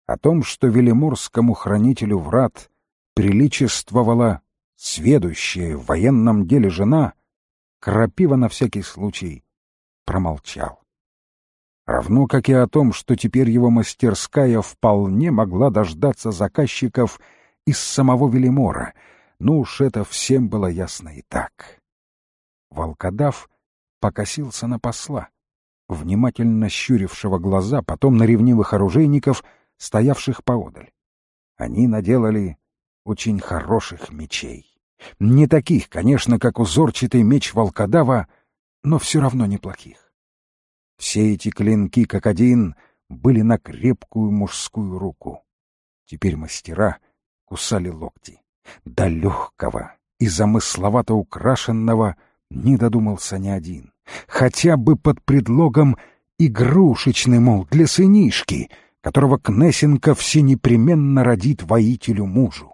о том, что велиморскому хранителю врат приличествовала сведущая в военном деле жена, Крапива на всякий случай промолчал. Равно как и о том, что теперь его мастерская вполне могла дождаться заказчиков из самого Велимора, но уж это всем было ясно и так. Волкодав покосился на посла, внимательно щурившего глаза, потом на ревнивых оружейников, стоявших поодаль. Они наделали очень хороших мечей. Не таких, конечно, как узорчатый меч волкодава, но все равно неплохих. Все эти клинки, как один, были на крепкую мужскую руку. Теперь мастера кусали локти. До легкого и замысловато украшенного не додумался ни один. Хотя бы под предлогом игрушечный, мол, для сынишки, которого Кнесенко всенепременно родит воителю мужу.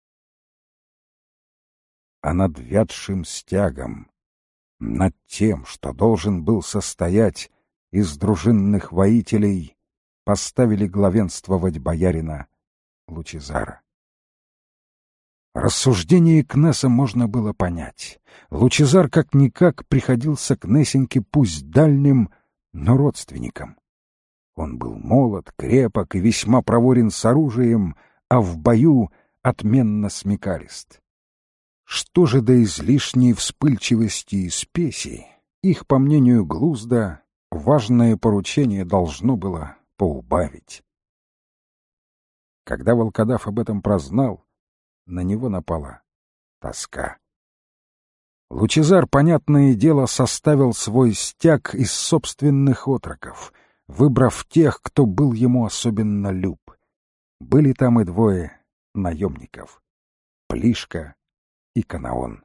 А над вятшим стягом, над тем, что должен был состоять из дружинных воителей, поставили главенствовать боярина Лучезара. Рассуждение Кнеса можно было понять. Лучезар как-никак приходился Кнесеньке пусть дальним, но родственником. Он был молод, крепок и весьма проворен с оружием, а в бою отменно смекалист. Что же до излишней вспыльчивости и спеси, их, по мнению Глузда, важное поручение должно было поубавить. Когда волкодав об этом прознал, на него напала тоска. Лучезар, понятное дело, составил свой стяг из собственных отроков, выбрав тех, кто был ему особенно люб. Были там и двое наемников — Плишка и Канаон.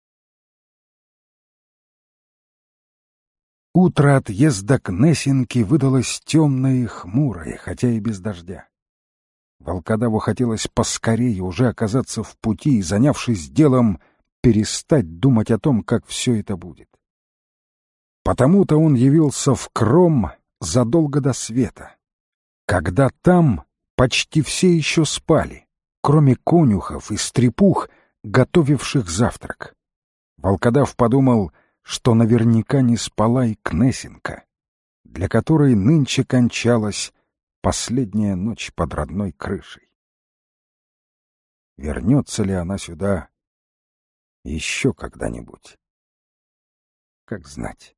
Утро отъезда Кнесенки выдалось темное и хмурое, хотя и без дождя. Волкодаву хотелось поскорее уже оказаться в пути и, занявшись делом, перестать думать о том, как все это будет. Потому-то он явился в Кром задолго до света, когда там почти все еще спали, кроме конюхов и стрепух, готовивших завтрак. Волкодав подумал, что наверняка не спала и Кнесенка, для которой нынче кончалась последняя ночь под родной крышей. Вернется ли она сюда еще когда-нибудь? Как знать.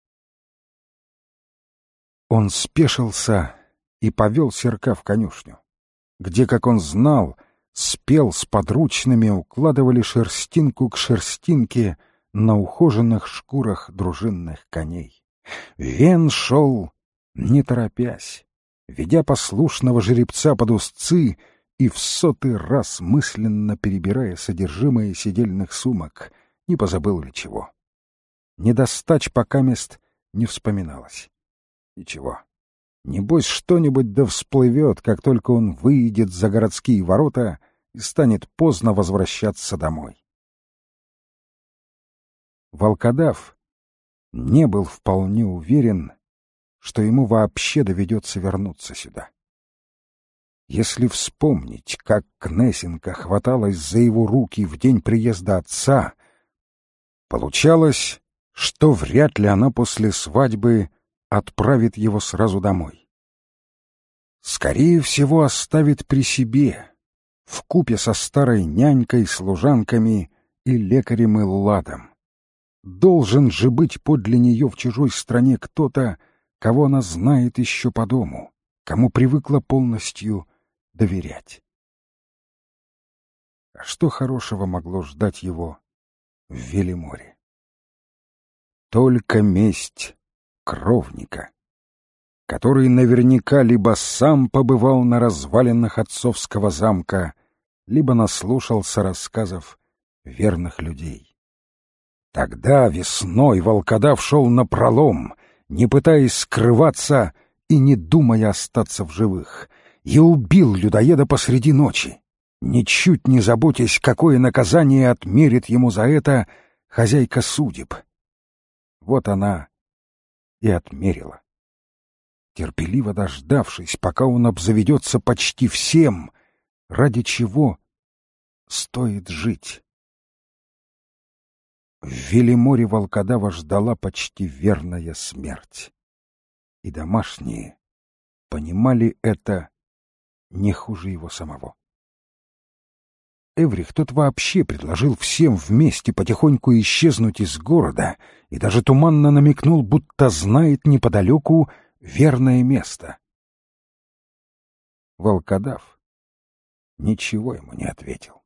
Он спешился и повел Серка в конюшню, где, как он знал, спел с подручными укладывали шерстинку к шерстинке на ухоженных шкурах дружинных коней. Вен шел, не торопясь, ведя послушного жеребца под узцы и в 100-й раз мысленно перебирая содержимое седельных сумок, не позабыл ли чего. Недостач покамест не вспоминалось. Ничего, небось что-нибудь да всплывет, как только он выйдет за городские ворота и станет поздно возвращаться домой. Волкодав не был вполне уверен, что ему вообще доведется вернуться сюда. Если вспомнить, как Кнесенка хваталась за его руки в день приезда отца, получалось, что вряд ли она после свадьбы отправит его сразу домой. Скорее всего, оставит при себе, вкупе со старой нянькой, служанками и лекарем Илладом. Должен же быть подле нее в чужой стране кто-то, кого она знает еще по дому, кому привыкла полностью доверять. А что хорошего могло ждать его в Велиморе? Только месть кровника, который наверняка либо сам побывал на развалинах отцовского замка, либо наслушался рассказов верных людей. Тогда весной волкодав шел напролом, не пытаясь скрываться и не думая остаться в живых, и убил людоеда посреди ночи, ничуть не заботясь, какое наказание отмерит ему за это хозяйка судеб. Вот она и отмерила. терпеливо дождавшись, пока он обзаведется почти всем, ради чего стоит жить. В Велиморе волкодава ждала почти верная смерть. И домашние понимали это не хуже его самого. Эврих тот вообще предложил всем вместе потихоньку исчезнуть из города и даже туманно намекнул, будто знает неподалеку верное место. Волкодав ничего ему не ответил.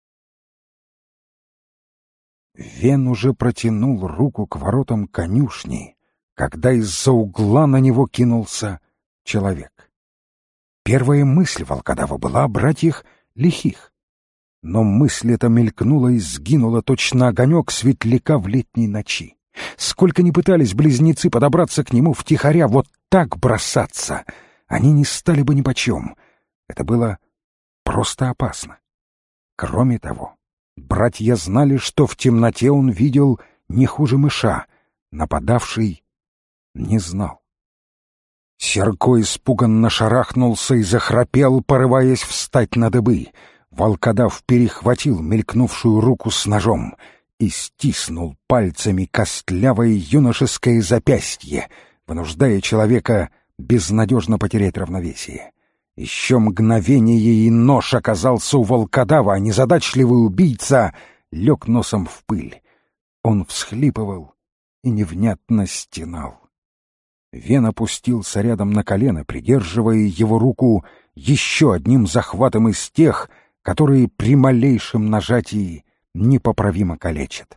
Вен уже протянул руку к воротам конюшни, когда из-за угла на него кинулся человек. Первая мысль волкодава была о братьях Лихих, но мысль эта мелькнула и сгинула точно огонек светляка в летней ночи. Сколько ни пытались близнецы подобраться к нему втихаря, вот так бросаться они не стали бы нипочем. Это было просто опасно. Кроме того, братья знали, что в темноте он видел не хуже мыша. Нападавший не знал. Серко испуганно шарахнулся и захрапел, порываясь встать на дыбы. Волкодав перехватил мелькнувшую руку с ножом и стиснул пальцами костлявое юношеское запястье, вынуждая человека безнадежно потерять равновесие. Еще мгновение, и нож оказался у волкодава, а незадачливый убийца лег носом в пыль. Он всхлипывал и невнятно стенал. Вен опустился рядом на колено, придерживая его руку еще одним захватом из тех, которые при малейшем нажатии непоправимо калечат.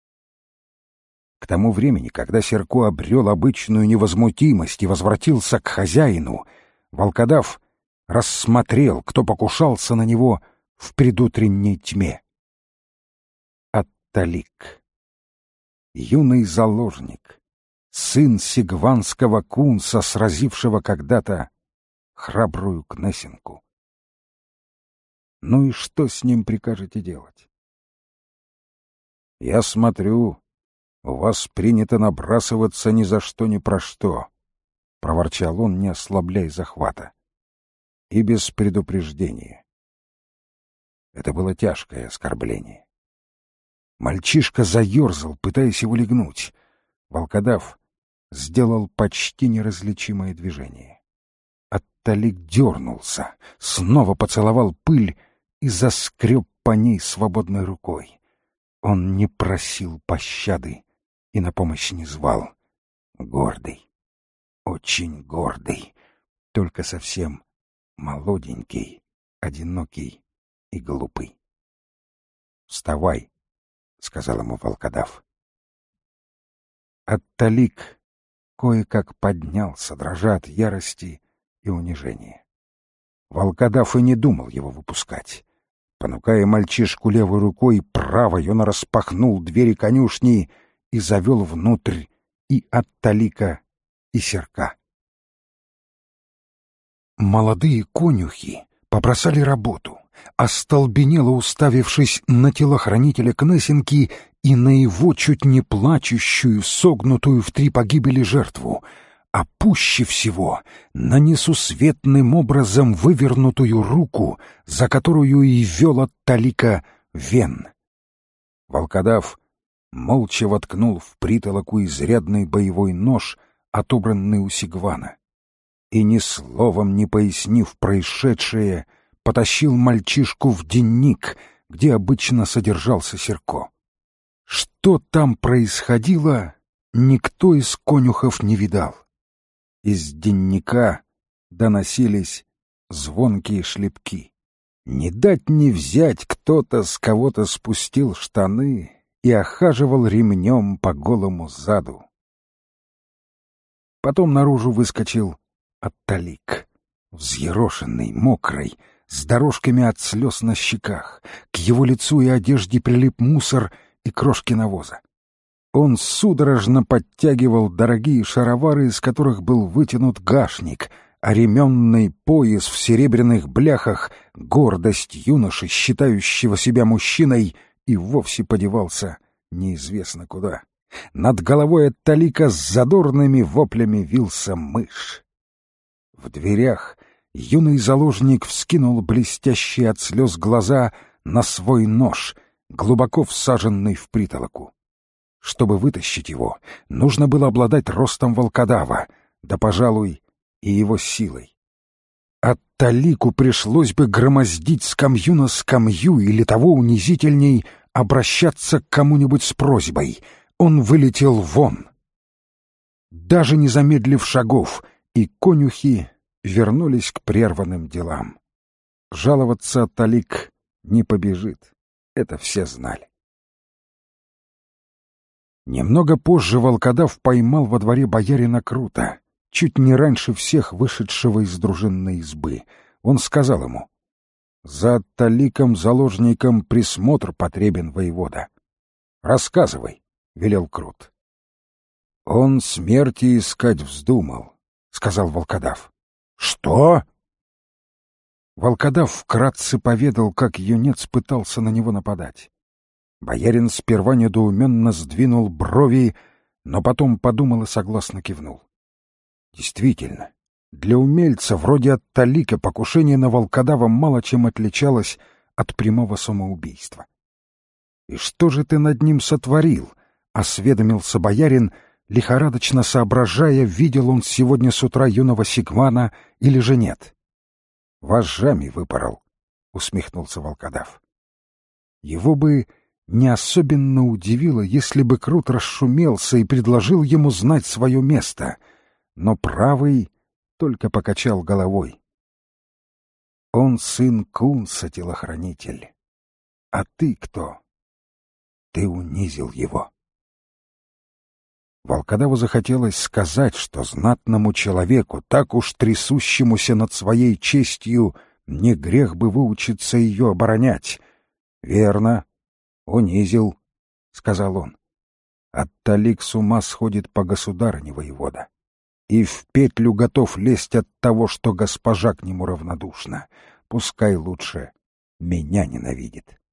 К тому времени, когда Серко обрел обычную невозмутимость и возвратился к хозяину, волкодав рассмотрел, кто покушался на него в предутренней тьме. Ат-Талик, юный заложник, сын сигванского кунса, сразившего когда-то храбрую Кнесинку. Ну и что с ним прикажете делать? «Я смотрю, у вас принято набрасываться ни за что ни про что», — проворчал он, не ослабляя захвата. «И без предупреждения». Это было тяжкое оскорбление. Мальчишка заерзал, пытаясь его легнуть. Волкодав сделал почти неразличимое движение. Ат-Талик дернулся, снова поцеловал пыль и заскреб по ней свободной рукой. Он не просил пощады и на помощь не звал. Гордый, очень гордый, только совсем молоденький, одинокий и глупый. «Вставай», — сказал ему волкодав. Ат-Талик кое-как поднялся, дрожа от ярости и унижения. Волкодав и не думал его выпускать. Понукая мальчишку левой рукой, правой он распахнул двери конюшни и завел внутрь и Ат-Талика, и Серка. Молодые конюхи побросали работу, остолбенело уставившись на телохранителя Кнесинки и на его чуть не плачущую, согнутую в 3 погибели жертву, а пуще всего на несусветным образом вывернутую руку, за которую и вел Ат-Талика Вен. Волкодав молча воткнул в притолоку изрядный боевой нож, отобранный у Сигвана, и, ни словом не пояснив происшедшее, потащил мальчишку в денник, где обычно содержался Серко. Что там происходило, никто из конюхов не видал. Из денника доносились звонкие шлепки. Не дать не взять, кто-то с кого-то спустил штаны и охаживал ремнем по голому заду. Потом наружу выскочил Ат-Талик, взъерошенный, мокрый, с дорожками от слез на щеках. К его лицу и одежде прилип мусор и крошки навоза. Он судорожно подтягивал дорогие шаровары, из которых был вытянут гашник, а ременный пояс в серебряных бляхах, гордость юноши, считающего себя мужчиной, и вовсе подевался неизвестно куда. Над головой Ат-Талика с задорными воплями вился мышь. В дверях юный заложник вскинул блестящие от слез глаза на свой нож, глубоко всаженный в притолоку. Чтобы вытащить его, нужно было обладать ростом волкодава, да, пожалуй, и его силой. Ат-Талику пришлось бы громоздить скамью на скамью или того унизительней обращаться к кому-нибудь с просьбой. Он вылетел вон. Даже не замедлив шагов, и конюхи вернулись к прерванным делам. Жаловаться Ат-Талик не побежит, это все знали. Немного позже волкодав поймал во дворе боярина Крута, чуть не раньше всех вышедшего из дружинной избы. Он сказал ему: «За Ат-Таликом-заложником присмотр потребен, воевода». «Рассказывай», — велел Крут. «Он смерти искать вздумал», — сказал волкодав. «Что?» Волкодав вкратце поведал, как юнец пытался на него нападать. Боярин сперва недоуменно сдвинул брови, но потом подумал и согласно кивнул. Действительно, для умельца вроде Ат-Талика покушение на волкодава мало чем отличалось от прямого самоубийства. «И что же ты над ним сотворил?» — осведомился боярин, лихорадочно соображая, видел он сегодня с утра юного Сигмана или же нет. «Вожжами выпорол», — усмехнулся волкодав. Его бы не особенно удивило, если бы Крут расшумелся и предложил ему знать свое место, но правый только покачал головой. «Он сын Кунса, телохранитель. А ты кто? Ты унизил его». Волкодаву захотелось сказать, что знатному человеку, так уж трясущемуся над своей честью, не грех бы выучиться ее оборонять. «Верно, унизил», — сказал он. «Ат-Талик с ума сходит по государыне, воевода, и в петлю готов лезть от того, что госпожа к нему равнодушна. Пускай лучше меня ненавидит».